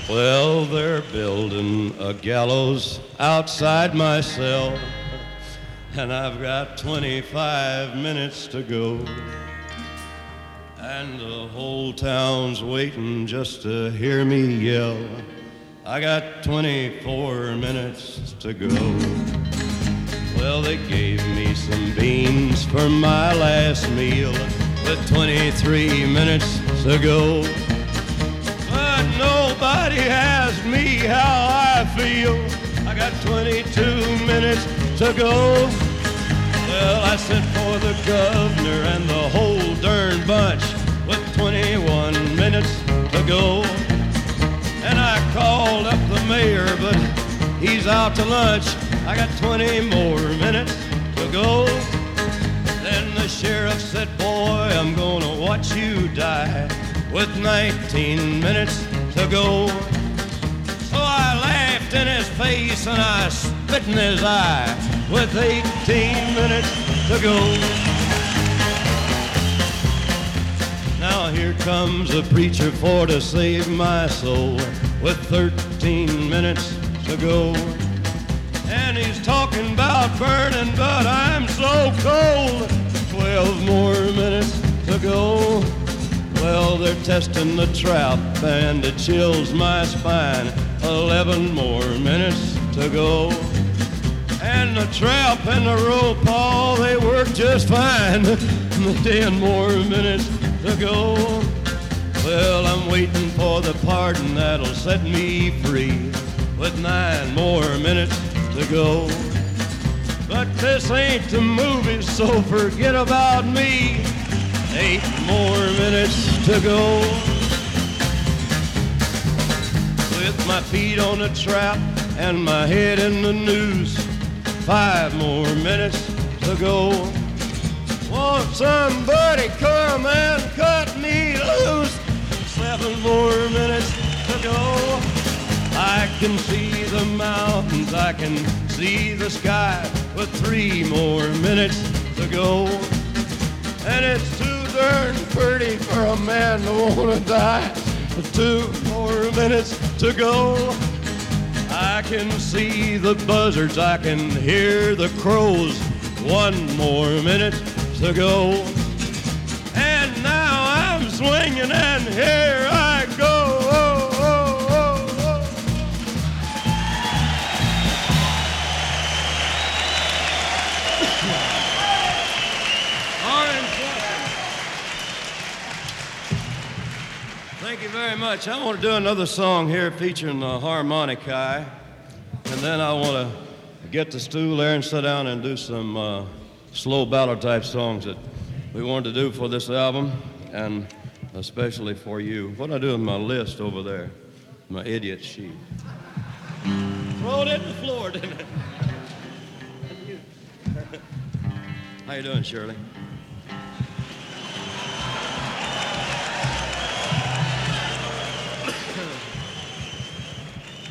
Well, they're building a gallows outside my cell, and I've got 25 minutes to go. And the whole town's waiting just to hear me yell. I got 24 minutes to go. Well, they gave me some beans for my last meal with 23 minutes to go. But nobody asked me how I feel. I got 22 minutes to go. Well, I sent for the governor and the whole darn bunch with 21 minutes to go. And I called up the mayor, but he's out to lunch. I got 20 more minutes to go. Then the sheriff said, boy, I'm gonna watch you die with 19 minutes to go. So I laughed in his face and I spit in his eye with 18 minutes to go. Now here comes a preacher for to save my soul with 13 minutes to go. And he's talking about burning, but I'm so cold. 12 more minutes to go. Well, they're testing the trap and it chills my spine. 11 more minutes to go. And the trap and the rope, all they work just fine. 10 more minutes to go. Well, I'm waiting for the pardon that'll set me free with 9 more minutes to go. But this ain't the movies, so forget about me. 8 more minutes to go. With my feet on the trap and my head in the noose, 5 more minutes to go. Won't somebody come and cut me loose? 7 more minutes to go. I can see the mountains, I can see the sky with 3 more minutes to go. And it's too darn pretty for a man to want to die. 2 more minutes to go. I can see the buzzards, I can hear the crows. 1 more minute to go. And now I'm swinging and here I go. Oh, oh, oh, oh. Thank you very much. I want to do another song here featuring the harmonica, and then I want to get the stool there and sit down and do some slow ballad type songs that we wanted to do for this album, and especially for you. What did I do with my list over there? My idiot sheet. Throw it in the floor, didn't it? How you doing, Shirley?